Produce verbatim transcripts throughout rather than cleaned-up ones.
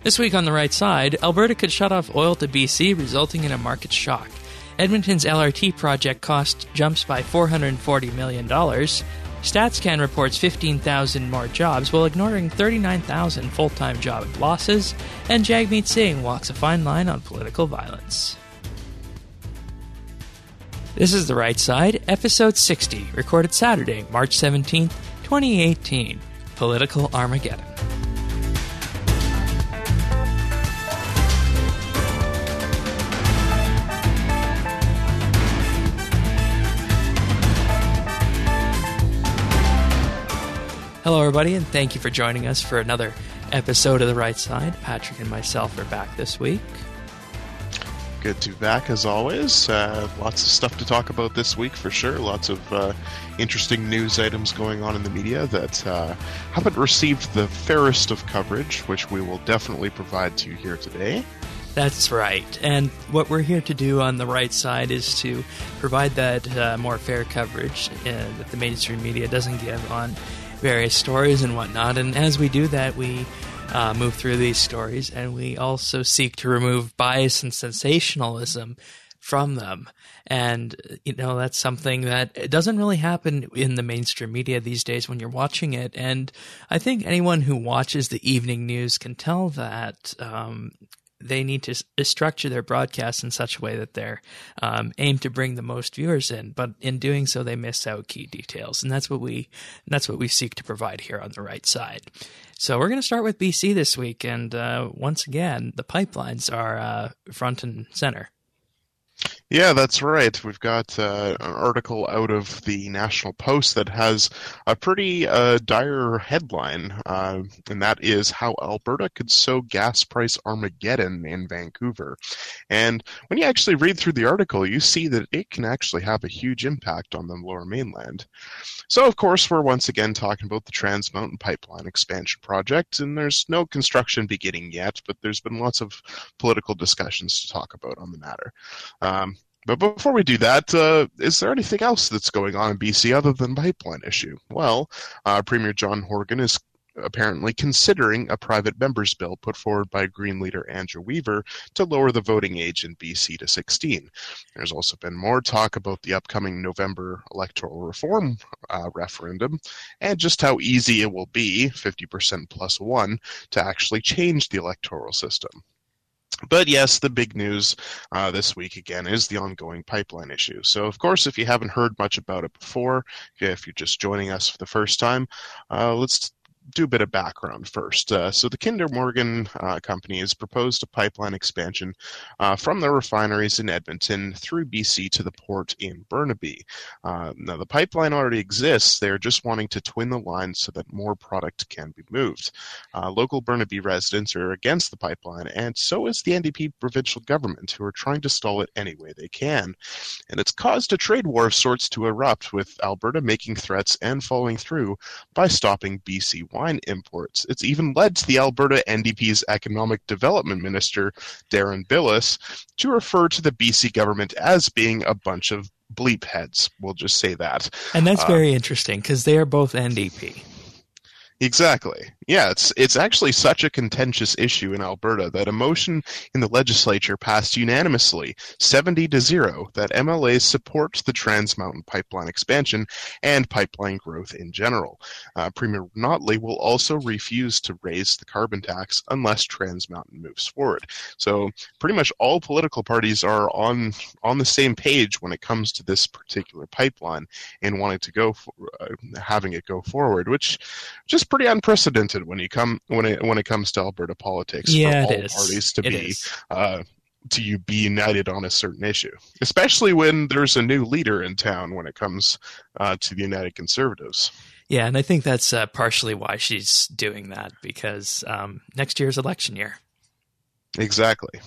This week on The Right Side, Alberta could shut off oil to B C, resulting in a market shock. Edmonton's L R T project cost jumps by four hundred forty million dollars. StatsCan reports fifteen thousand more jobs while ignoring thirty-nine thousand full-time job losses. And Jagmeet Singh walks a fine line on political violence. This is The Right Side, episode sixty, recorded Saturday, March seventeenth, twenty eighteen. Political Armageddon. Hello, everybody, and thank you for joining us for another episode of The Right Side. Patrick and myself are back this week. Good to be back, as always. Uh, lots of stuff to talk about this week, for sure. Lots of uh, interesting news items going on in the media that uh, haven't received the fairest of coverage, which we will definitely provide to you here today. That's right. And what we're here to do on The Right Side is to provide that uh, more fair coverage uh, that the mainstream media doesn't give on various stories and whatnot. And as we do that, we uh, move through these stories, and we also seek to remove bias and sensationalism from them. And, you know, that's something that it doesn't really happen in the mainstream media these days when you're watching it. And I think anyone who watches the evening news can tell that um, they need to structure their broadcasts in such a way that they're um, aimed to bring the most viewers in, but in doing so, they miss out key details, and that's what we that's what we seek to provide here on The Right Side. So we're going to start with B C this week, and uh, once again, the pipelines are uh, front and center. Yeah, that's right. We've got uh, an article out of the National Post that has a pretty uh, dire headline, uh, and that is how Alberta could sow gas price Armageddon in Vancouver. And when you actually read through the article, you see that it can actually have a huge impact on the Lower Mainland. So, of course, we're once again talking about the Trans Mountain Pipeline expansion project, and there's no construction beginning yet, but there's been lots of political discussions to talk about on the matter. Um, But before we do that, uh, is there anything else that's going on in B C other than the pipeline issue? Well, uh, Premier John Horgan is apparently considering a private member's bill put forward by Green leader Andrew Weaver to lower the voting age in B C to sixteen. There's also been more talk about the upcoming November electoral reform uh, referendum and just how easy it will be, fifty percent plus one, to actually change the electoral system. But yes, the big news uh, this week, again, is the ongoing pipeline issue. So, of course, if you haven't heard much about it before, if you're just joining us for the first time, uh, let's do a bit of background first. Uh, so the Kinder Morgan uh, company has proposed a pipeline expansion uh, from the refineries in Edmonton through B C to the port in Burnaby. Uh, now, the pipeline already exists. They're just wanting to twin the line so that more product can be moved. Uh, local Burnaby residents are against the pipeline, and so is the N D P provincial government, who are trying to stall it any way they can. And it's caused a trade war of sorts to erupt, with Alberta making threats and following through by stopping B C wine imports. It's even led to the Alberta N D P's Economic Development Minister, Darren Billis, to refer to the B C government as being a bunch of bleep heads. We'll just say that. And that's uh, very interesting, because they are both N D P. Exactly. Yeah, it's it's actually such a contentious issue in Alberta that a motion in the legislature passed unanimously, seventy to zero, that M L As support the Trans Mountain Pipeline expansion and pipeline growth in general. Uh, Premier Notley will also refuse to raise the carbon tax unless Trans Mountain moves forward. So pretty much all political parties are on on the same page when it comes to this particular pipeline and wanting to go for, uh, having it go forward, which just pretty unprecedented when you come when it when it comes to Alberta politics. Yeah, for it all is. parties to It be is. uh, to you be united on a certain issue, especially when there's a new leader in town when it comes uh, to the United Conservatives. Yeah, and I think that's uh, partially why she's doing that, because um, next year's election year. Exactly.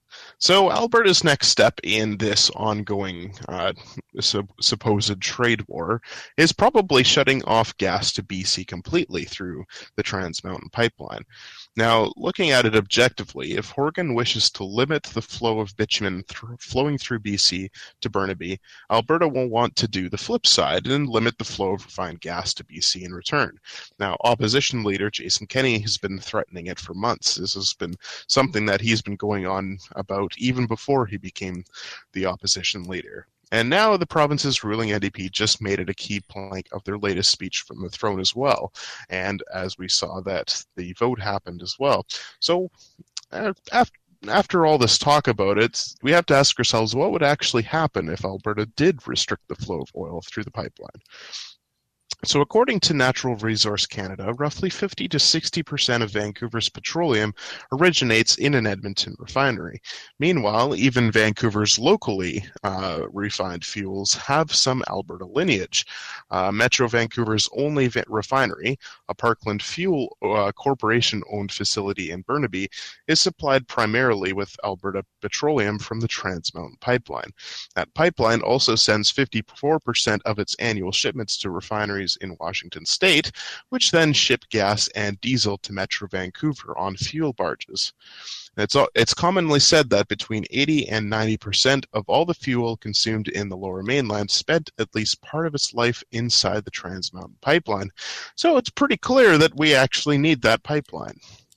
So Alberta's next step in this ongoing uh, su- supposed trade war is probably shutting off gas to B C completely through the Trans Mountain Pipeline. Now, looking at it objectively, if Horgan wishes to limit the flow of bitumen th- flowing through B C to Burnaby, Alberta will want to do the flip side and limit the flow of refined gas to B C in return. Now, opposition leader Jason Kenney has been threatening it for months. This has been something that he's been going on about even before he became the opposition leader. And now the province's ruling N D P just made it a key plank of their latest speech from the throne as well. And as we saw that the vote happened as well. So uh, after after all this talk about it, we have to ask ourselves what would actually happen if Alberta did restrict the flow of oil through the pipeline. So according to Natural Resource Canada, roughly fifty to sixty percent of Vancouver's petroleum originates in an Edmonton refinery. Meanwhile, even Vancouver's locally uh, refined fuels have some Alberta lineage. Uh, Metro Vancouver's only va- refinery, a Parkland Fuel uh, Corporation-owned facility in Burnaby, is supplied primarily with Alberta petroleum from the Trans Mountain Pipeline. That pipeline also sends fifty-four percent of its annual shipments to refineries in Washington state, which then ship gas and diesel to Metro Vancouver on fuel barges. It's, it's commonly said that between eighty and ninety percent of all the fuel consumed in the Lower Mainland spent at least part of its life inside the Trans Mountain Pipeline. So it's pretty clear that we actually need that pipeline.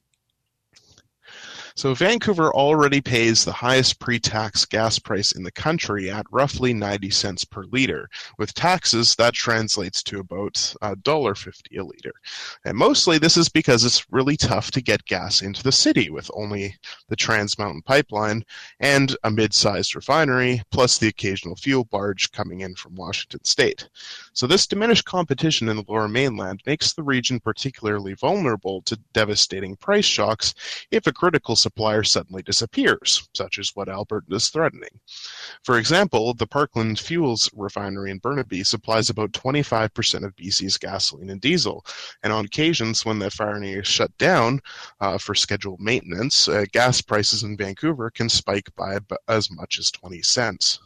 So Vancouver already pays the highest pre-tax gas price in the country at roughly ninety cents per liter. With taxes, that translates to about one dollar fifty a liter. And mostly this is because it's really tough to get gas into the city with only the Trans Mountain Pipeline and a mid-sized refinery, plus the occasional fuel barge coming in from Washington state. So this diminished competition in the Lower Mainland makes the region particularly vulnerable to devastating price shocks if a critical supplier suddenly disappears, such as what Alberta is threatening. For example, the Parkland Fuels refinery in Burnaby supplies about twenty-five percent of B C's gasoline and diesel, and on occasions when the refinery is shut down uh, for scheduled maintenance, uh, gas prices in Vancouver can spike by as much as twenty cents.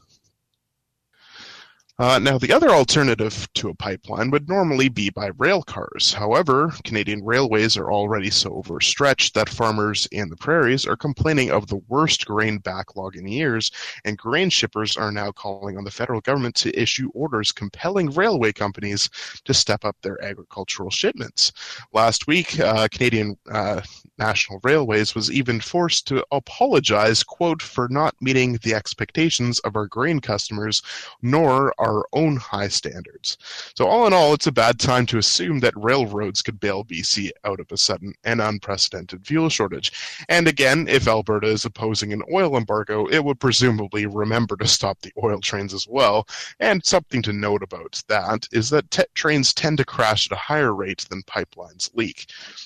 Uh, now, the other alternative to a pipeline would normally be by rail cars. However, Canadian railways are already so overstretched that farmers in the prairies are complaining of the worst grain backlog in years, and grain shippers are now calling on the federal government to issue orders compelling railway companies to step up their agricultural shipments. Last week, uh, Canadian uh, National Railways was even forced to apologize, quote, for not meeting the expectations of our grain customers, nor our our own high standards. So all in all, it's a bad time to assume that railroads could bail B C out of a sudden and unprecedented fuel shortage. And again, if Alberta is opposing an oil embargo, it would presumably remember to stop the oil trains as well. And something to note about that is that t- trains tend to crash at a higher rate than pipelines leak.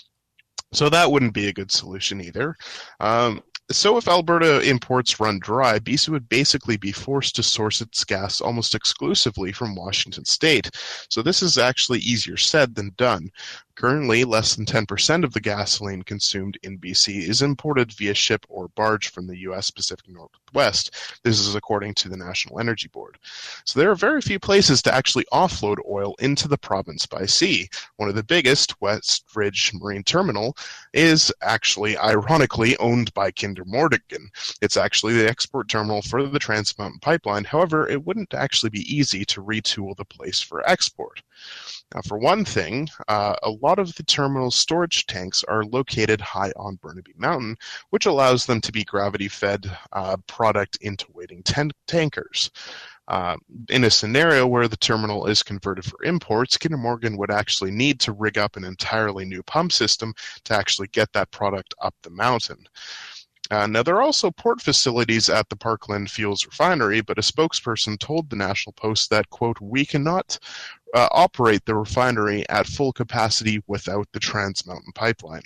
So that wouldn't be a good solution either. Um, So if Alberta imports run dry, B C would basically be forced to source its gas almost exclusively from Washington state. So this is actually easier said than done. Currently, less than ten percent of the gasoline consumed in B C is imported via ship or barge from the U S Pacific Northwest. This is according to the National Energy Board. So there are very few places to actually offload oil into the province by sea. One of the biggest, West Ridge Marine Terminal, is actually, ironically, owned by Kinder Morgan. It's actually the export terminal for the Trans Mountain Pipeline. However, it wouldn't actually be easy to retool the place for export. Now, for one thing, uh, a lot of the terminal's storage tanks are located high on Burnaby Mountain, which allows them to be gravity-fed uh, product into waiting ten- tankers. Uh, in a scenario where the terminal is converted for imports, Kinder Morgan would actually need to rig up an entirely new pump system to actually get that product up the mountain. Uh, now, there are also port facilities at the Parkland Fuels refinery, but a spokesperson told the National Post that, quote, we cannot uh, operate the refinery at full capacity without the Trans Mountain Pipeline.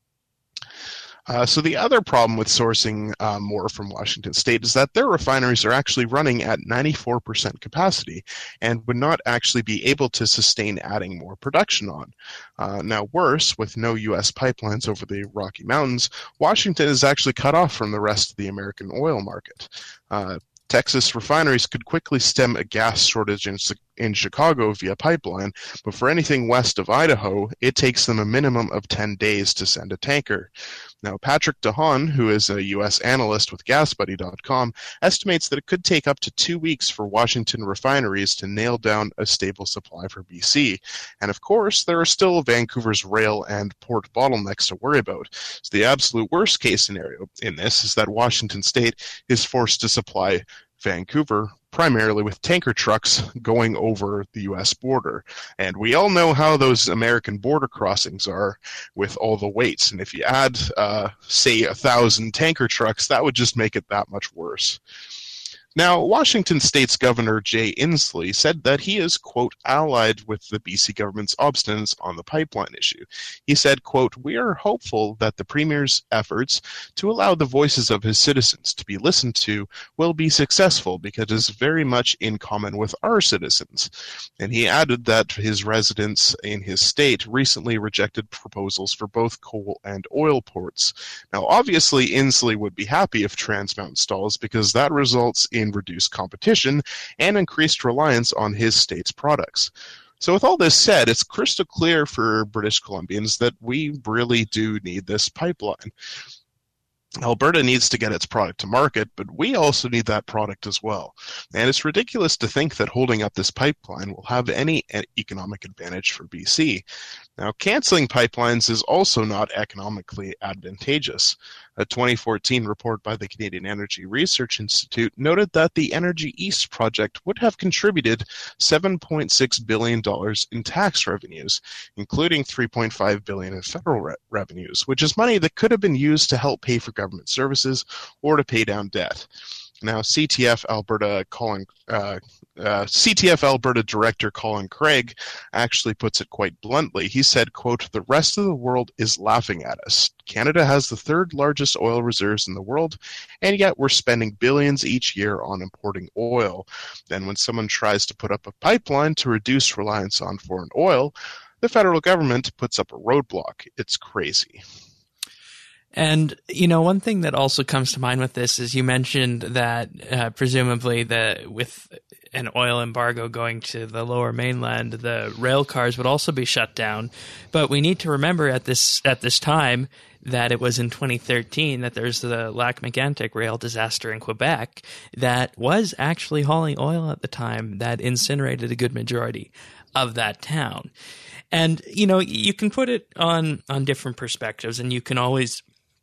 Uh, so the other problem with sourcing uh, more from Washington state is that their refineries are actually running at ninety-four percent capacity and would not actually be able to sustain adding more production on. Uh, now worse, with no U S pipelines over the Rocky Mountains, Washington is actually cut off from the rest of the American oil market. Uh, Texas refineries could quickly stem a gas shortage in, in Chicago via pipeline, but for anything west of Idaho, it takes them a minimum of ten days to send a tanker. Now, Patrick DeHaan, who is a U S analyst with gas buddy dot com, estimates that it could take up to two weeks for Washington refineries to nail down a stable supply for B C. And of course, there are still Vancouver's rail and port bottlenecks to worry about. So the absolute worst case scenario in this is that Washington State is forced to supply Vancouver primarily with tanker trucks going over the U S border. And we all know how those American border crossings are with all the weights. And if you add, uh, say, a thousand tanker trucks, that would just make it that much worse. Now, Washington State's Governor Jay Inslee said that he is, quote, allied with the B C government's obstinance on the pipeline issue. He said, quote, we are hopeful that the Premier's efforts to allow the voices of his citizens to be listened to will be successful because it is very much in common with our citizens. And he added that his residents in his state recently rejected proposals for both coal and oil ports. Now, obviously, Inslee would be happy if Trans Mountain stalls because that results in reduced competition and increased reliance on his state's products. So with all this said, it's crystal clear for British Columbians that we really do need this pipeline. Alberta needs to get its product to market, but we also need that product as well. And it's ridiculous to think that holding up this pipeline will have any economic advantage for B C. Now, canceling pipelines is also not economically advantageous. A twenty fourteen report by the Canadian Energy Research Institute noted that the Energy East project would have contributed seven point six billion dollars in tax revenues, including three point five billion dollars in federal re- revenues, which is money that could have been used to help pay for government services or to pay down debt. Now, C T F Alberta Colin, uh, uh, C T F Alberta Director Colin Craig actually puts it quite bluntly. He said, quote, the rest of the world is laughing at us. Canada has the third largest oil reserves in the world, and yet we're spending billions each year on importing oil. Then when someone tries to put up a pipeline to reduce reliance on foreign oil, the federal government puts up a roadblock. It's crazy. And, you know, one thing that also comes to mind with this is you mentioned that uh, presumably the with an oil embargo going to the lower mainland, the rail cars would also be shut down. But we need to remember at this at this time that it was in twenty thirteen that there's the Lac-Mégantic rail disaster in Quebec that was actually hauling oil at the time that incinerated a good majority of that town. And, you know, you can put it on, on different perspectives, and you can always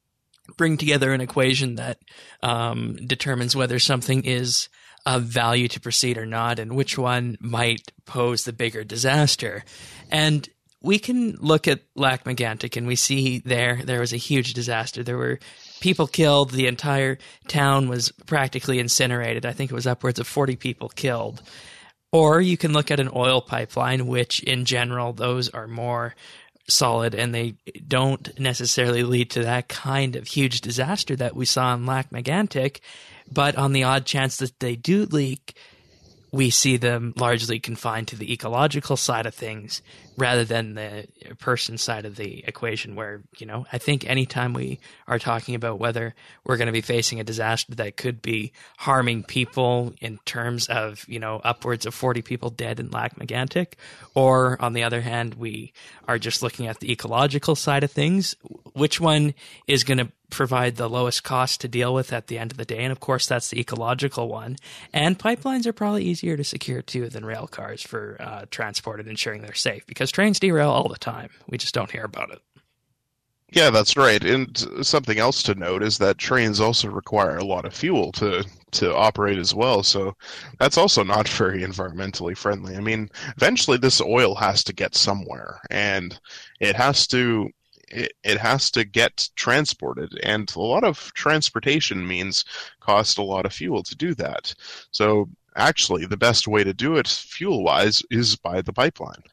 bring together an equation that um, determines whether something is of value to proceed or not, and which one might pose the bigger disaster. And we can look at Lac-Mégantic, and we see there there was a huge disaster. There were people killed. The entire town was practically incinerated. I think it was upwards of forty people killed. Or you can look at an oil pipeline, which in general, those are more solid, and they don't necessarily lead to that kind of huge disaster that we saw in Lac-Mégantic. But on the odd chance that they do leak, we see them largely confined to the ecological side of things rather than the person side of the equation, where, you know, I think anytime we are talking about whether we're going to be facing a disaster that could be harming people in terms of, you know, upwards of forty people dead in Lac-Mégantic, or on the other hand, we are just looking at the ecological side of things, which one is going to provide the lowest cost to deal with at the end of the day? And of course, that's the ecological one. And pipelines are probably easier to secure too than rail cars for uh, transport and ensuring they're safe, because trains derail all the time. We just don't hear about it. Yeah, that's right. And something else to note is that trains also require a lot of fuel to to operate as well. So that's also not very environmentally friendly. I mean, eventually this oil has to get somewhere, and it has to It, it has to get transported, and a lot of transportation means cost a lot of fuel to do that. So actually, the best way to do it fuel-wise is by the pipeline.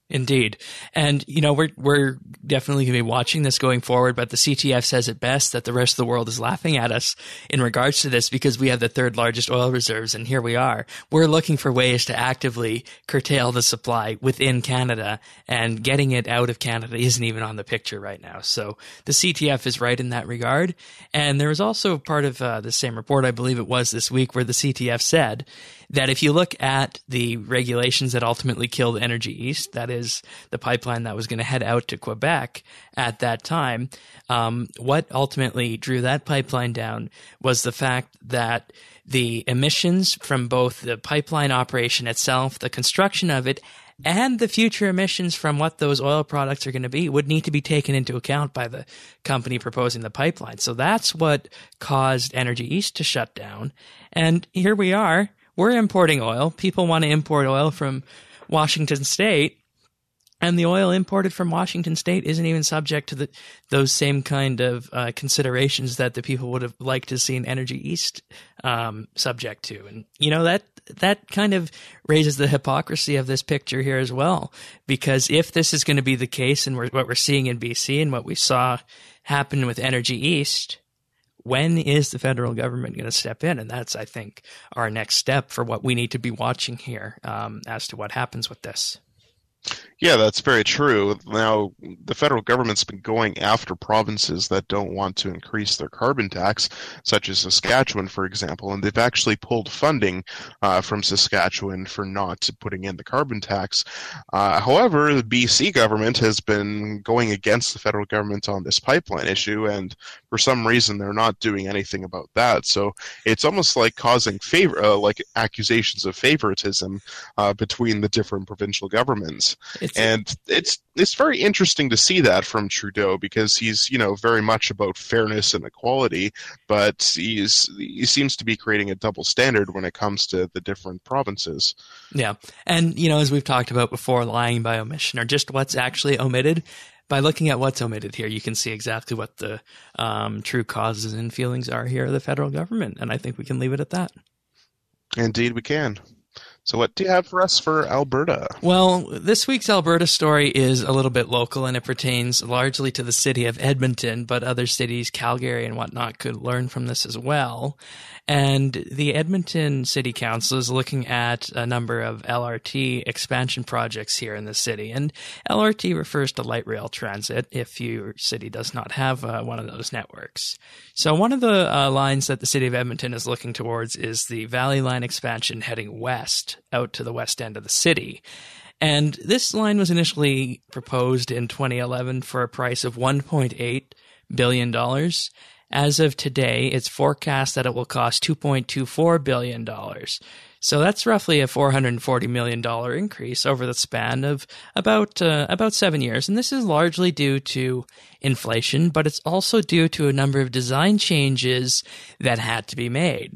Indeed. And, you know, we're we're definitely going to be watching this going forward, but the C T F says it best that the rest of the world is laughing at us in regards to this because we have the third largest oil reserves, and here we are. We're looking for ways to actively curtail the supply within Canada, and getting it out of Canada isn't even on the picture right now. So the C T F is right in that regard. And there was also part of uh, the same report, I believe it was this week, where the C T F said that if you look at the regulations that ultimately killed Energy East, that is the pipeline that was going to head out to Quebec at that time, um, what ultimately drew that pipeline down was the fact that the emissions from both the pipeline operation itself, the construction of it, and the future emissions from what those oil products are going to be would need to be taken into account by the company proposing the pipeline. So that's what caused Energy East to shut down. And here we are. We're importing oil. People want to import oil from Washington State, and the oil imported from Washington State isn't even subject to the, those same kind of uh, considerations that the people would have liked to see an Energy East um, subject to. And, you know, that that kind of raises the hypocrisy of this picture here as well, because if this is going to be the case and we're, what we're seeing in B C and what we saw happen with Energy East, when is the federal government going to step in? And that's, I think, our next step for what we need to be watching here um, as to what happens with this. Yeah, that's very true. Now, the federal government's been going after provinces that don't want to increase their carbon tax, such as Saskatchewan, for example, and they've actually pulled funding uh, from Saskatchewan for not putting in the carbon tax. Uh, however, the B C government has been going against the federal government on this pipeline issue, and for some reason they're not doing anything about that. So it's almost like causing favor, uh, like accusations of favoritism uh, between the different provincial governments. It's and it's it's very interesting to see that from Trudeau, because he's, you know, very much about fairness and equality, but he's he seems to be creating a double standard when it comes to the different provinces. Yeah. And, you know, as we've talked about before, lying by omission, or just what's actually omitted. By looking at what's omitted here, you can see exactly what the um, true causes and feelings are here of the federal government, and I think we can leave it at that. Indeed, we can. So what do you have for us for Alberta? Well, this week's Alberta story is a little bit local, and it pertains largely to the city of Edmonton, but other cities, Calgary and whatnot, could learn from this as well. And the Edmonton City Council is looking at a number of L R T expansion projects here in the city. And L R T refers to light rail transit if your city does not have uh, one of those networks. So one of the uh, lines that the city of Edmonton is looking towards is the Valley Line expansion heading west out to the west end of the city. And this line was initially proposed in twenty eleven for a price of one point eight billion dollars. As of today, it's forecast that it will cost two point two four billion dollars. So that's roughly a four hundred forty million dollars increase over the span of about uh, about seven years. And this is largely due to inflation, but it's also due to a number of design changes that had to be made.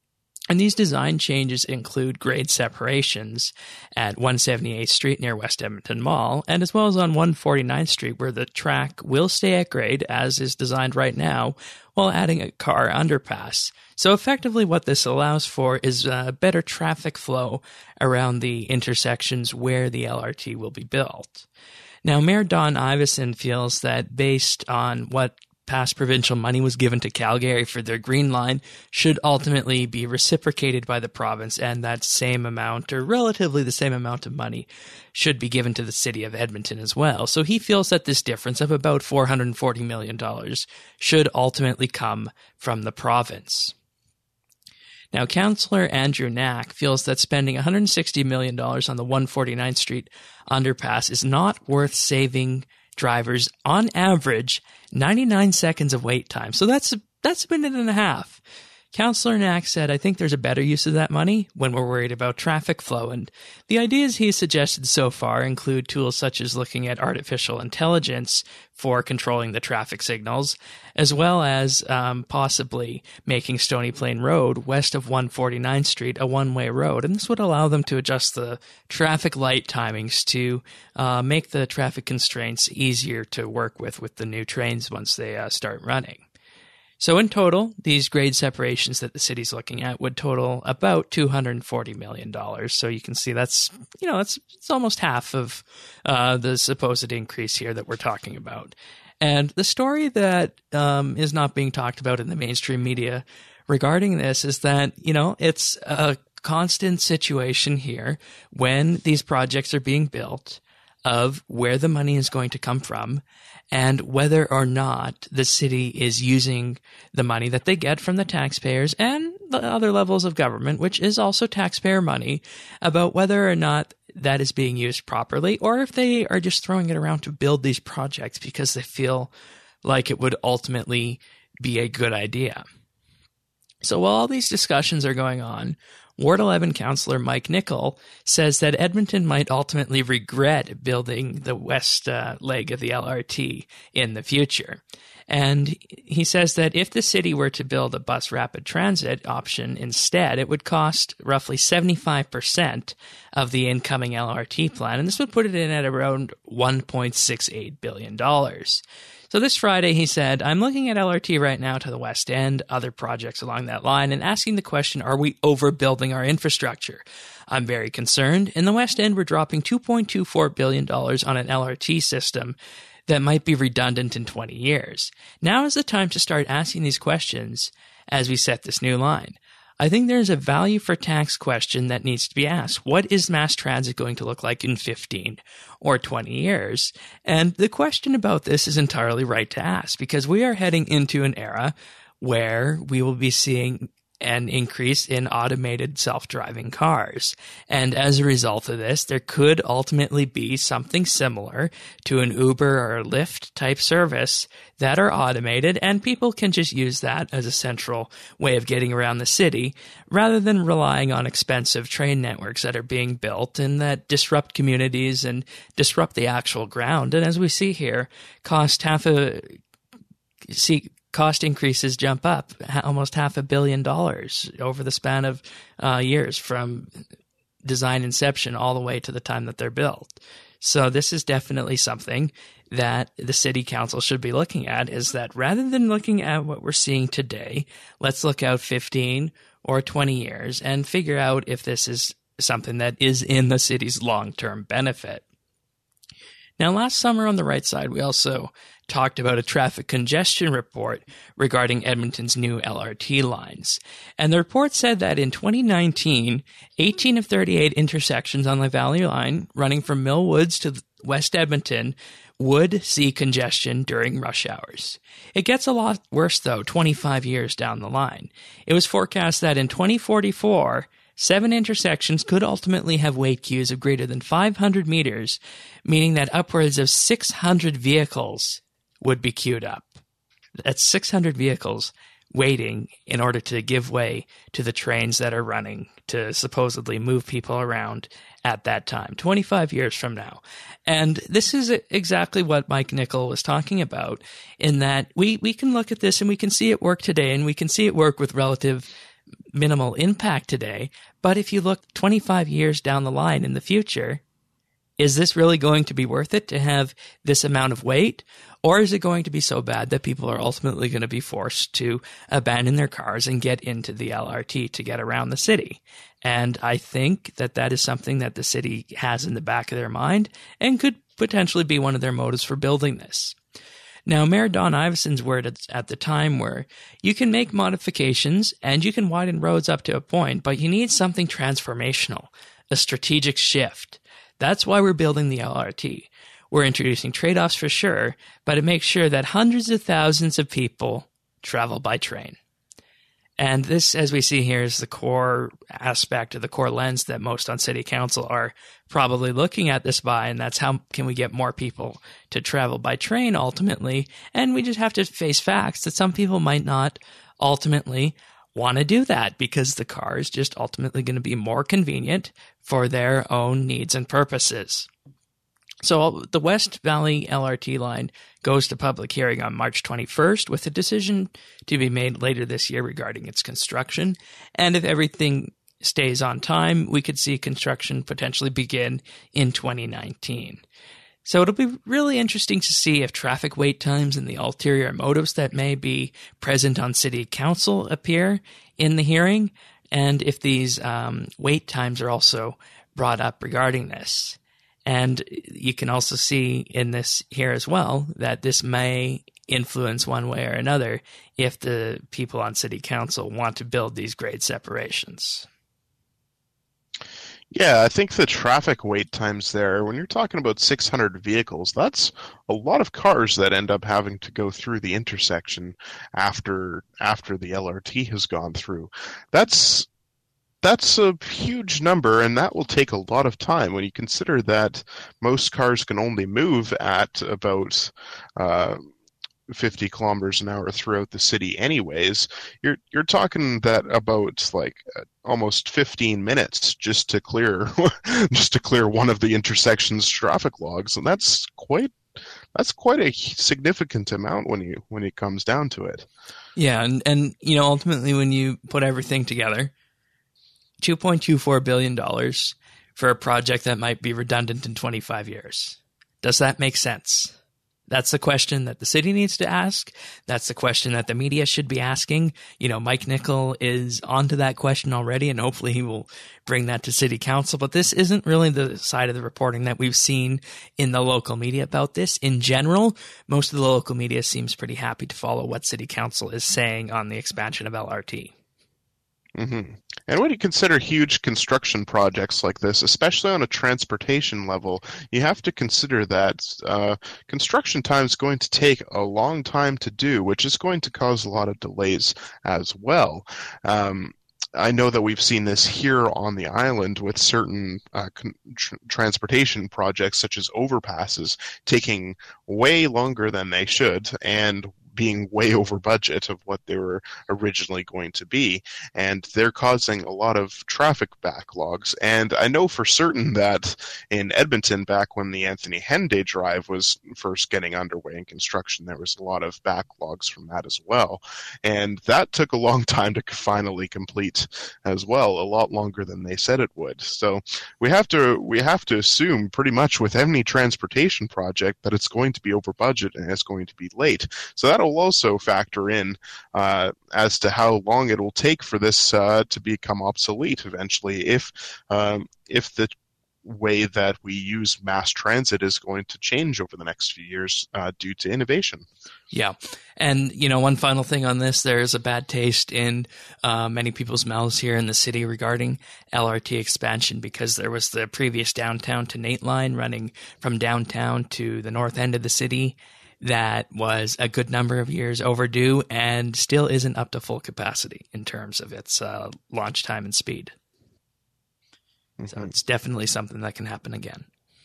And these design changes include grade separations at one seventy-eighth Street near West Edmonton Mall, and as well as on one forty-ninth Street, where the track will stay at grade as is designed right now, while adding a car underpass. So effectively what this allows for is uh, better traffic flow around the intersections where the L R T will be built. Now, Mayor Don Iveson feels that based on what past provincial money was given to Calgary for their Green Line should ultimately be reciprocated by the province, and that same amount, or relatively the same amount of money, should be given to the city of Edmonton as well. So he feels that this difference of about four hundred forty million dollars should ultimately come from the province. Now, Councillor Andrew Knack feels that spending one hundred sixty million dollars on the one forty-ninth Street underpass is not worth saving drivers, on average, ninety-nine seconds of wait time. So that's that's a minute and a half. Councillor Knack said, I think there's a better use of that money when we're worried about traffic flow. And the ideas he's suggested so far include tools such as looking at artificial intelligence for controlling the traffic signals, as well as um, possibly making Stony Plain Road west of one forty-ninth Street a one-way road. And this would allow them to adjust the traffic light timings to uh, make the traffic constraints easier to work with with the new trains once they uh, start running. So in total, these grade separations that the city's looking at would total about two hundred forty million dollars. So you can see that's, you know, that's it's almost half of uh, the supposed increase here that we're talking about. And the story that um, is not being talked about in the mainstream media regarding this is that, you know, it's a constant situation here when these projects are being built of where the money is going to come from and whether or not the city is using the money that they get from the taxpayers and the other levels of government, which is also taxpayer money, about whether or not that is being used properly, or if they are just throwing it around to build these projects because they feel like it would ultimately be a good idea. So while all these discussions are going on, Ward eleven Councillor Mike Nickel says that Edmonton might ultimately regret building the west uh, leg of the L R T in the future. And he says that if the city were to build a bus rapid transit option instead, it would cost roughly seventy-five percent of the incoming L R T plan, and this would put it in at around one point six eight billion dollars. So this Friday, he said, I'm looking at L R T right now to the West End, other projects along that line, and asking the question, are we overbuilding our infrastructure? I'm very concerned. In the West End, we're dropping two point two four billion dollars on an L R T system that might be redundant in twenty years. Now is the time to start asking these questions as we set this new line. I think there's a value for tax question that needs to be asked. What is mass transit going to look like in fifteen or twenty years? And the question about this is entirely right to ask, because we are heading into an era where we will be seeing an increase in automated self-driving cars. And as a result of this, there could ultimately be something similar to an Uber or a Lyft type service that are automated, and people can just use that as a central way of getting around the city rather than relying on expensive train networks that are being built and that disrupt communities and disrupt the actual ground. And as we see here, cost half a see cost increases jump up almost half a billion dollars over the span of uh, years from design inception all the way to the time that they're built. So this is definitely something that the city council should be looking at, is that rather than looking at what we're seeing today, let's look out fifteen or twenty years and figure out if this is something that is in the city's long-term benefit. Now, last summer on the right side, we also talked about a traffic congestion report regarding Edmonton's new L R T lines. And the report said that in twenty nineteen, eighteen of thirty-eight intersections on the Valley Line running from Mill Woods to West Edmonton would see congestion during rush hours. It gets a lot worse, though, twenty-five years down the line. It was forecast that in twenty forty-four, seven intersections could ultimately have wait queues of greater than five hundred meters, meaning that upwards of six hundred vehicles would be queued up. That's six hundred vehicles waiting in order to give way to the trains that are running to supposedly move people around at that time, twenty-five years from now. And this is exactly what Mike Nickel was talking about, in that we, we can look at this and we can see it work today, and we can see it work with relative minimal impact today. But if you look twenty-five years down the line in the future, is this really going to be worth it to have this amount of wait? Or is it going to be so bad that people are ultimately going to be forced to abandon their cars and get into the L R T to get around the city? And I think that that is something that the city has in the back of their mind and could potentially be one of their motives for building this. Now, Mayor Don Iveson's word at the time were, you can make modifications and you can widen roads up to a point, but you need something transformational, a strategic shift. That's why we're building the L R T. We're introducing trade-offs for sure, but it makes sure that hundreds of thousands of people travel by train. And this, as we see here, is the core aspect of the core lens that most on city council are probably looking at this by, and that's how can we get more people to travel by train ultimately. And we just have to face facts that some people might not ultimately want to do that because the car is just ultimately going to be more convenient for their own needs and purposes. So the West Valley L R T line goes to public hearing on March twenty-first with a decision to be made later this year regarding its construction. And if everything stays on time, we could see construction potentially begin in twenty nineteen. So it'll be really interesting to see if traffic wait times and the ulterior motives that may be present on city council appear in the hearing, and if these um, wait times are also brought up regarding this. And you can also see in this here as well that this may influence one way or another if the people on city council want to build these grade separations. Yeah, I think the traffic wait times there, when you're talking about six hundred vehicles, that's a lot of cars that end up having to go through the intersection after after the L R T has gone through. That's that's a huge number, and that will take a lot of time when you consider that most cars can only move at about uh, fifty kilometers an hour throughout the city anyways. You're you're talking that about like uh, almost fifteen minutes just to clear just to clear one of the intersection's traffic logs, and that's quite that's quite a significant amount when you when it comes down to it. Yeah, and and you know, ultimately when you put everything together, two point two four billion dollars for a project that might be redundant in twenty-five years. Does that make sense? That's the question that the city needs to ask. That's the question that the media should be asking. You know, Mike Nickel is onto that question already, and hopefully he will bring that to city council. But this isn't really the side of the reporting that we've seen in the local media about this. In general, most of the local media seems pretty happy to follow what city council is saying on the expansion of L R T. Mm-hmm. And when you consider huge construction projects like this, especially on a transportation level, you have to consider that uh, construction time is going to take a long time to do, which is going to cause a lot of delays as well. Um, I know that we've seen this here on the island with certain uh, con- tr- transportation projects, such as overpasses, taking way longer than they should, and being way over budget of what they were originally going to be, and they're causing a lot of traffic backlogs. And I know for certain that in Edmonton, back when the Anthony Henday Drive was first getting underway in construction, there was a lot of backlogs from that as well, and that took a long time to finally complete as well, a lot longer than they said it would. So we have to we have to assume pretty much with any transportation project that it's going to be over budget and it's going to be late. So that'll will also factor in uh, as to how long it will take for this uh, to become obsolete eventually, if um, if the way that we use mass transit is going to change over the next few years uh, due to innovation. Yeah. And, you know, one final thing on this, there's a bad taste in uh, many people's mouths here in the city regarding L R T expansion, because there was the previous downtown to Nate line running from downtown to the north end of the city that was a good number of years overdue and still isn't up to full capacity in terms of its uh, launch time and speed. Mm-hmm. So it's definitely something that can happen again.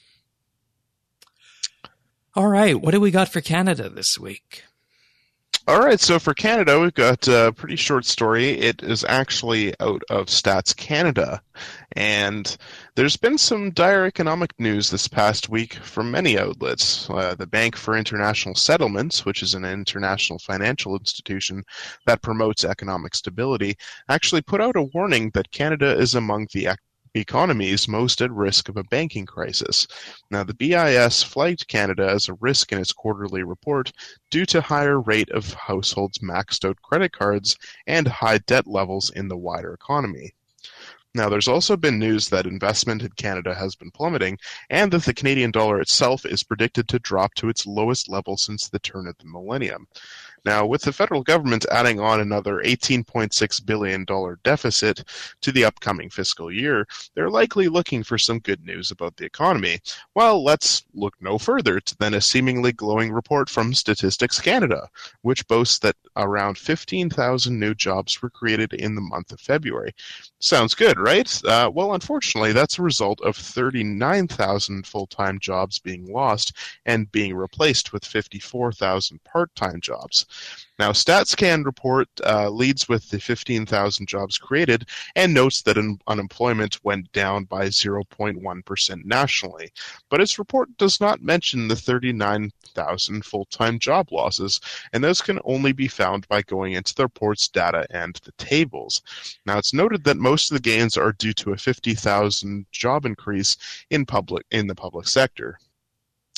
All right, what do we got for Canada this week? All right, so for Canada, we've got a pretty short story. It is actually out of Stats Canada, and there's been some dire economic news this past week from many outlets. Uh, the Bank for International Settlements, which is an international financial institution that promotes economic stability, actually put out a warning that Canada is among the ec- economies most at risk of a banking crisis. Now, the B I S flagged Canada as a risk in its quarterly report due to higher rate of households' maxed out credit cards and high debt levels in the wider economy. Now, there's also been news that investment in Canada has been plummeting, and that the Canadian dollar itself is predicted to drop to its lowest level since the turn of the millennium. Now, with the federal government adding on another eighteen point six billion dollars deficit to the upcoming fiscal year, they're likely looking for some good news about the economy. Well, let's look no further than a seemingly glowing report from Statistics Canada, which boasts that around fifteen thousand new jobs were created in the month of February. Sounds good, right? Uh, well, unfortunately, that's a result of thirty-nine thousand full-time jobs being lost and being replaced with fifty-four thousand part-time jobs. Now, StatsCan report uh, leads with the fifteen thousand jobs created and notes that un- unemployment went down by zero point one percent nationally. But its report does not mention the thirty-nine thousand full-time job losses, and those can only be found by going into the report's data and the tables. Now, it's noted that most of the gains are due to a fifty thousand job increase in public in the public sector.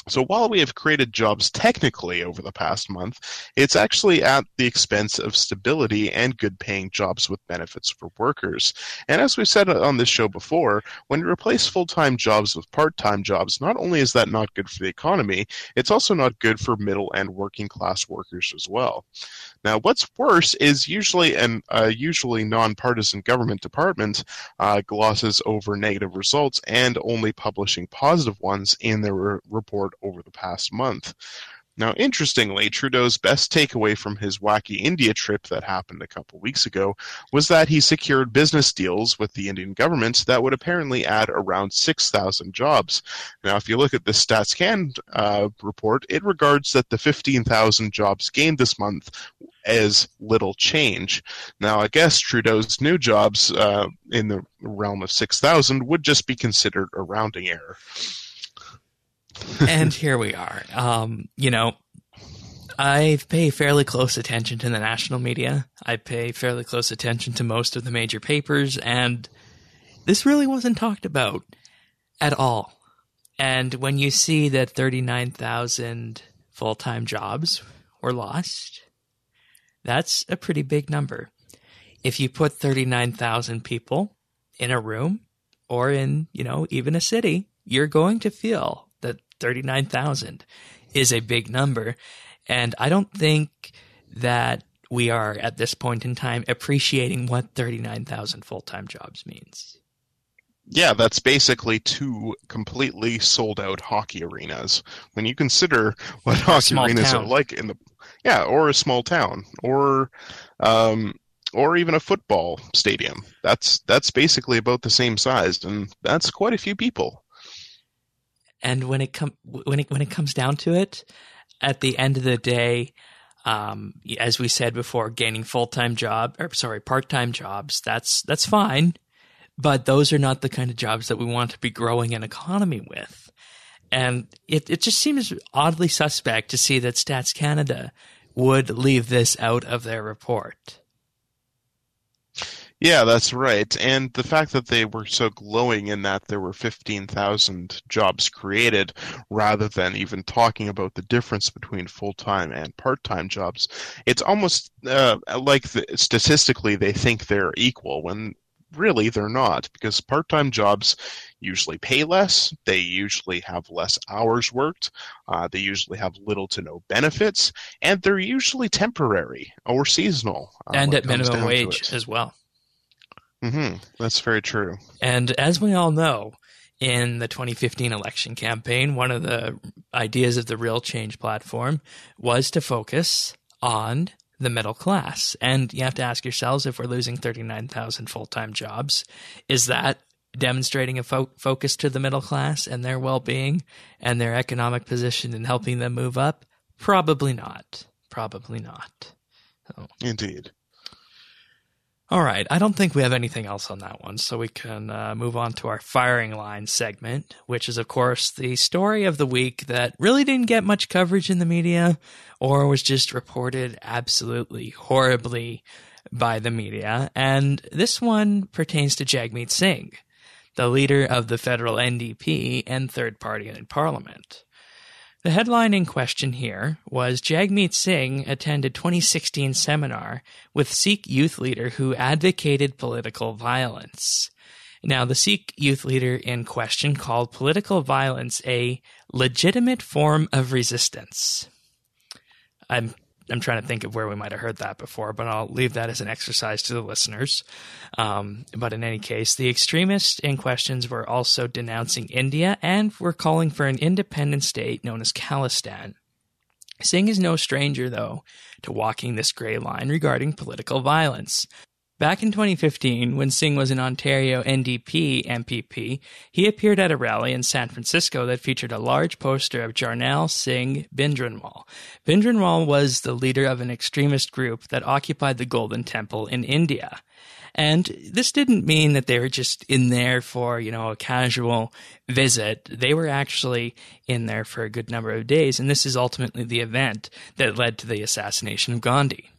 So while we have created jobs technically over the past month, it's actually at the expense of stability and good-paying jobs with benefits for workers. And as we've said on this show before, when you replace full-time jobs with part-time jobs, not only is that not good for the economy, it's also not good for middle and working-class workers as well. Now, what's worse is usually an uh, usually nonpartisan government department uh, glosses over negative results and only publishing positive ones in their re- report over the past month. Now, interestingly, Trudeau's best takeaway from his wacky India trip that happened a couple weeks ago was that he secured business deals with the Indian government that would apparently add around six thousand jobs. Now, if you look at the StatsCan uh, report, it regards that the fifteen thousand jobs gained this month as little change. Now, I guess Trudeau's new jobs uh, in the realm of six thousand would just be considered a rounding error. And here we are. Um, you know, I pay fairly close attention to the national media. I pay fairly close attention to most of the major papers, and this really wasn't talked about at all. And when you see that thirty-nine thousand full-time jobs were lost, that's a pretty big number. If you put thirty-nine thousand people in a room or in, you know, even a city, you're going to feel that thirty-nine thousand is a big number. And I don't think that we are at this point in time appreciating what thirty-nine thousand full-time jobs means. Yeah, that's basically two completely sold out hockey arenas. When you consider what hockey arenas town. are like in the yeah, or a small town, or um, or even a football stadium. That's that's basically about the same size, and that's quite a few people. And when it com- when it when it comes down to it, at the end of the day, um, as we said before, gaining full-time job or sorry, part-time jobs, that's that's fine, but those are not the kind of jobs that we want to be growing an economy with. And it it just seems oddly suspect to see that Stats Canada would leave this out of their report. Yeah, that's right. And the fact that they were so glowing in that there were fifteen thousand jobs created rather than even talking about the difference between full-time and part-time jobs, it's almost uh, like the, statistically they think they're equal when really they're not, because part-time jobs usually pay less, they usually have less hours worked, uh, they usually have little to no benefits, and they're usually temporary or seasonal. Uh, and at minimum wage as well. Mm-hmm. That's very true. And as we all know, in the twenty fifteen election campaign, one of the ideas of the Real Change platform was to focus on the middle class. And you have to ask yourselves, if we're losing thirty-nine thousand full-time jobs, is that demonstrating a fo- focus to the middle class and their well-being and their economic position and helping them move up? Probably not. Probably not. So. Indeed. All right. I don't think we have anything else on that one, so we can uh, move on to our firing line segment, which is, of course, the story of the week that really didn't get much coverage in the media or was just reported absolutely horribly by the media. And this one pertains to Jagmeet Singh, the leader of the federal N D P and third party in Parliament. The headline in question here was Jagmeet Singh attended twenty sixteen seminar with Sikh youth leader who advocated political violence. Now, the Sikh youth leader in question called political violence a legitimate form of resistance. I'm I'm trying to think of where we might have heard that before, but I'll leave that as an exercise to the listeners. Um, but in any case, the extremists in questions were also denouncing India and were calling for an independent state known as Khalistan. Singh is no stranger, though, to walking this gray line regarding political violence. Back in twenty fifteen, when Singh was an Ontario N D P M P P, he appeared at a rally in San Francisco that featured a large poster of Jarnail Singh Bhindranwale. Bhindranwale was the leader of an extremist group that occupied the Golden Temple in India. And this didn't mean that they were just in there for, you know, a casual visit. They were actually in there for a good number of days, and this is ultimately the event that led to the assassination of Gandhi.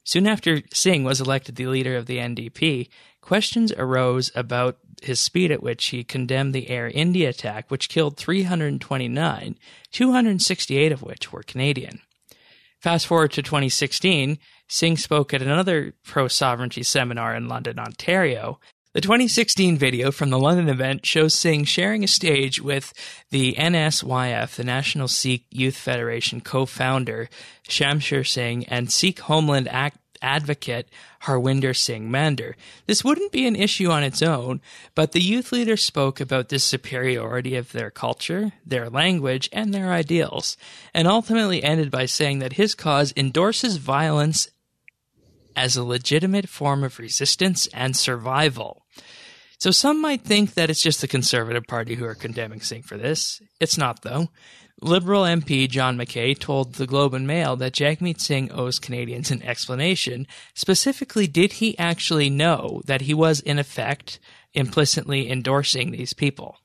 Soon after Singh was elected the leader of the N D P, questions arose about his speed at which he condemned the Air India attack, which killed three hundred twenty-nine, two hundred sixty-eight of which were Canadian. Fast forward to twenty sixteen, Singh spoke at another pro-sovereignty seminar in London, Ontario. The twenty sixteen video from the London event shows Singh sharing a stage with the N S Y F, the National Sikh Youth Federation co-founder Shamsher Singh, and Sikh Homeland Act advocate Harwinder Singh Mandir. This wouldn't be an issue on its own, but the youth leader spoke about the superiority of their culture, their language, and their ideals, and ultimately ended by saying that his cause endorses violence as a legitimate form of resistance and survival. So some might think that it's just the Conservative Party who are condemning Singh for this. It's not, though. Liberal M P John McKay told the Globe and Mail that Jagmeet Singh owes Canadians an explanation. Specifically, did he actually know that he was, in effect, implicitly endorsing these people?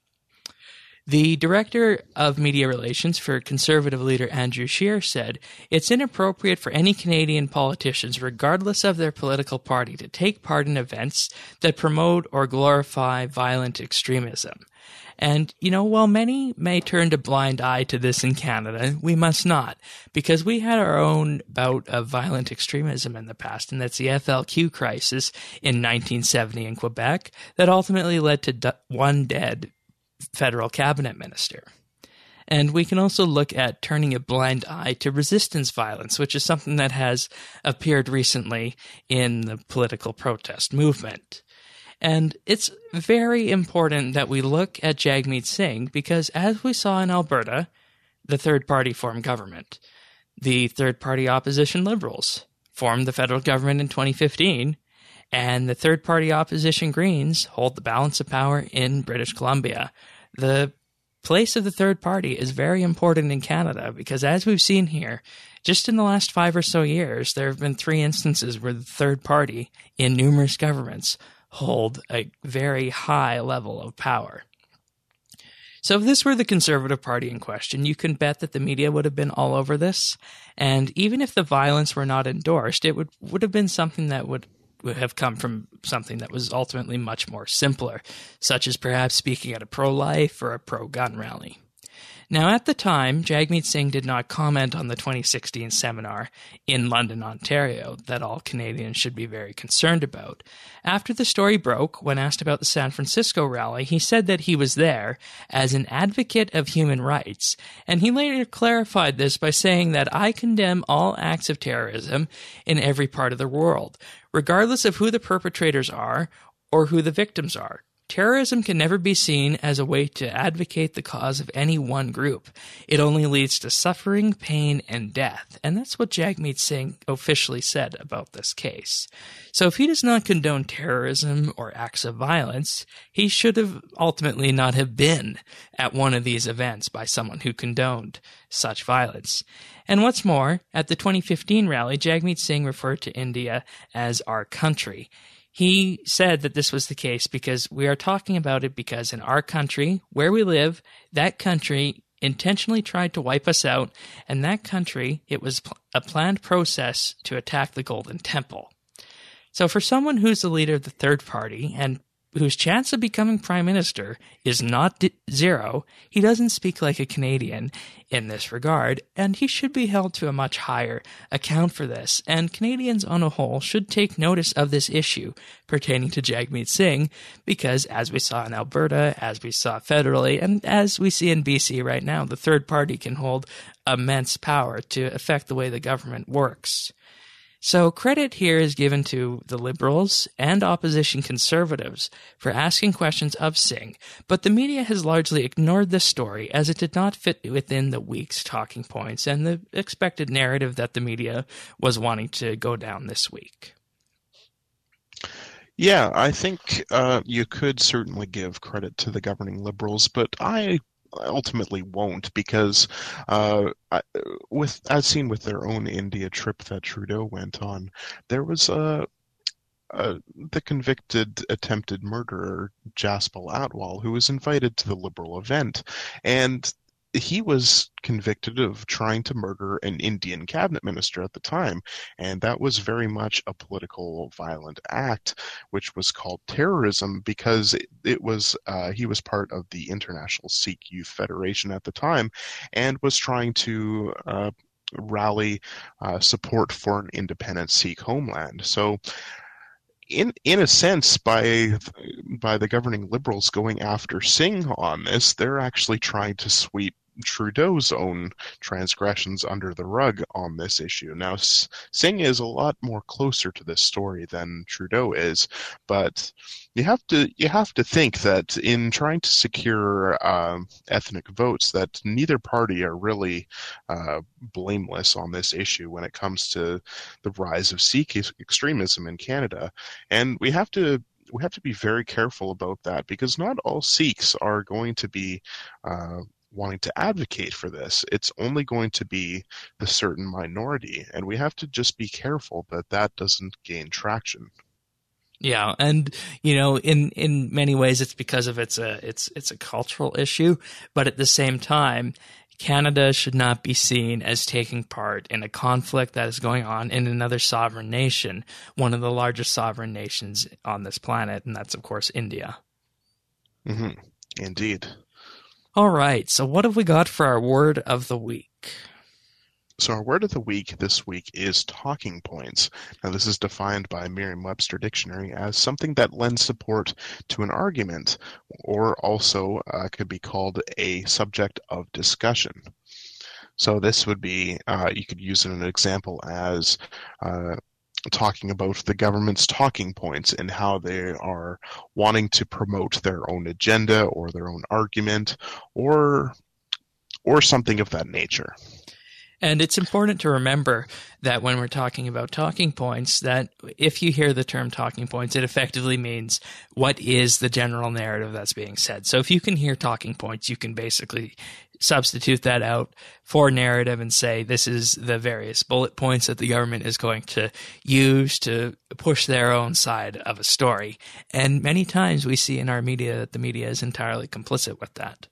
The director of media relations for Conservative leader Andrew Scheer said, "It's inappropriate for any Canadian politicians, regardless of their political party, to take part in events that promote or glorify violent extremism." And, you know, while many may turn a blind eye to this in Canada, we must not, because we had our own bout of violent extremism in the past, and that's the F L Q crisis in nineteen seventy in Quebec that ultimately led to d- one dead federal cabinet minister. And we can also look at turning a blind eye to resistance violence, which is something that has appeared recently in the political protest movement. And it's very important that we look at Jagmeet Singh because, as we saw in Alberta, the third party formed government. The third party opposition Liberals formed the federal government in twenty fifteen, and the third party opposition Greens hold the balance of power in British Columbia. The place of the third party is very important in Canada because, as we've seen here, just in the last five or so years, there have been three instances where the third party in numerous governments hold a very high level of power. So if this were the Conservative Party in question, you can bet that the media would have been all over this. And even if the violence were not endorsed, it would, would have been something that would, would have come from something that was ultimately much more simpler, such as perhaps speaking at a pro-life or a pro-gun rally. Now, at the time, Jagmeet Singh did not comment on the twenty sixteen seminar in London, Ontario, that all Canadians should be very concerned about. After the story broke, when asked about the San Francisco rally, he said that he was there as an advocate of human rights, and he later clarified this by saying that I condemn all acts of terrorism in every part of the world, regardless of who the perpetrators are or who the victims are. Terrorism can never be seen as a way to advocate the cause of any one group. It only leads to suffering, pain, and death. And that's what Jagmeet Singh officially said about this case. So if he does not condone terrorism or acts of violence, he should have ultimately not have been at one of these events by someone who condoned such violence. And what's more, at the twenty fifteen rally, Jagmeet Singh referred to India as our country. He said that this was the case because we are talking about it because in our country, where we live, that country intentionally tried to wipe us out, and that country, it was a planned process to attack the Golden Temple. So for someone who's the leader of the third party and whose chance of becoming prime minister is not d- zero, he doesn't speak like a Canadian in this regard, and he should be held to a much higher account for this. And Canadians on a whole should take notice of this issue pertaining to Jagmeet Singh, because as we saw in Alberta, as we saw federally, and as we see in B C right now, the third party can hold immense power to affect the way the government works. So credit here is given to the Liberals and opposition Conservatives for asking questions of Singh, but the media has largely ignored this story as it did not fit within the week's talking points and the expected narrative that the media was wanting to go down this week. Yeah, I think uh, you could certainly give credit to the governing Liberals, but I ultimately won't because uh, I, with as seen with their own India trip that Trudeau went on, there was a, a the convicted attempted murderer Jaspal Atwal who was invited to the Liberal event, and he was convicted of trying to murder an Indian cabinet minister at the time, and that was very much a political violent act, which was called terrorism because it, it was uh, he was part of the International Sikh Youth Federation at the time, and was trying to uh, rally uh, support for an independent Sikh homeland. So In in a sense, by by the governing Liberals going after Singh on this, they're actually trying to sweep Trudeau's own transgressions under the rug on this issue. Now, Singh is a lot more closer to this story than Trudeau is, but you have to you have to think that in trying to secure um, ethnic votes, that neither party are really uh, blameless on this issue when it comes to the rise of Sikh extremism in Canada, and we have to. We have to be very careful about that because not all Sikhs are going to be uh, wanting to advocate for this. It's only going to be the certain minority, and we have to just be careful that that doesn't gain traction. Yeah, and you know, in, in many ways, it's because of it's a it's it's a cultural issue, but at the same time, Canada should not be seen as taking part in a conflict that is going on in another sovereign nation, one of the largest sovereign nations on this planet, and that's of course India. Mm-hmm. Indeed. All right, so what have we got for our word of the week? So our word of the week this week is talking points. Now this is defined by Merriam-Webster Dictionary as something that lends support to an argument, or also uh, could be called a subject of discussion. So this would be, uh, you could use an example as uh, talking about the government's talking points and how they are wanting to promote their own agenda or their own argument, or or something of that nature. And it's important to remember that when we're talking about talking points, that if you hear the term talking points, it effectively means what is the general narrative that's being said. So if you can hear talking points, you can basically substitute that out for narrative and say this is the various bullet points that the government is going to use to push their own side of a story. And many times we see in our media that the media is entirely complicit with that.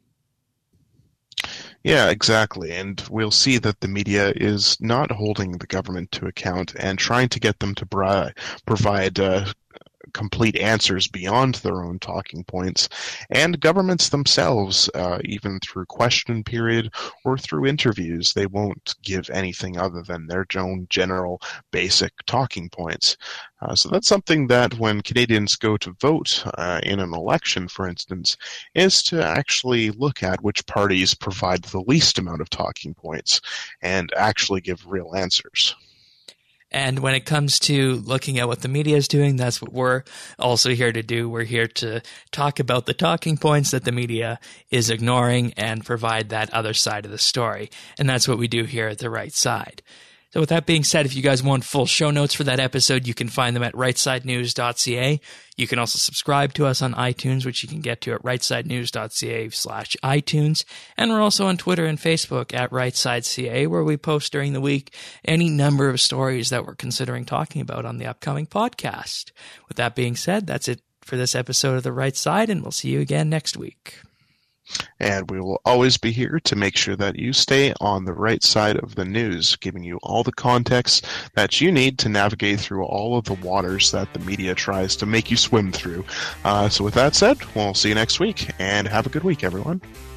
Yeah, exactly. And we'll see that the media is not holding the government to account and trying to get them to bri- provide uh, complete answers beyond their own talking points. And governments themselves, uh, even through question period or through interviews, they won't give anything other than their own general basic talking points. Uh, so that's something that when Canadians go to vote uh, in an election, for instance, is to actually look at which parties provide the least amount of talking points and actually give real answers. And when it comes to looking at what the media is doing, that's what we're also here to do. We're here to talk about the talking points that the media is ignoring and provide that other side of the story. And that's what we do here at The Right Side. So with that being said, if you guys want full show notes for that episode, you can find them at right side news dot c a. You can also subscribe to us on iTunes, which you can get to at right side news dot c a slash iTunes. And we're also on Twitter and Facebook at RightSideCA, where we post during the week any number of stories that we're considering talking about on the upcoming podcast. With that being said, that's it for this episode of The Right Side, and we'll see you again next week. And we will always be here to make sure that you stay on the right side of the news, giving you all the context that you need to navigate through all of the waters that the media tries to make you swim through. Uh, so with that said, we'll see you next week, and have a good week, everyone.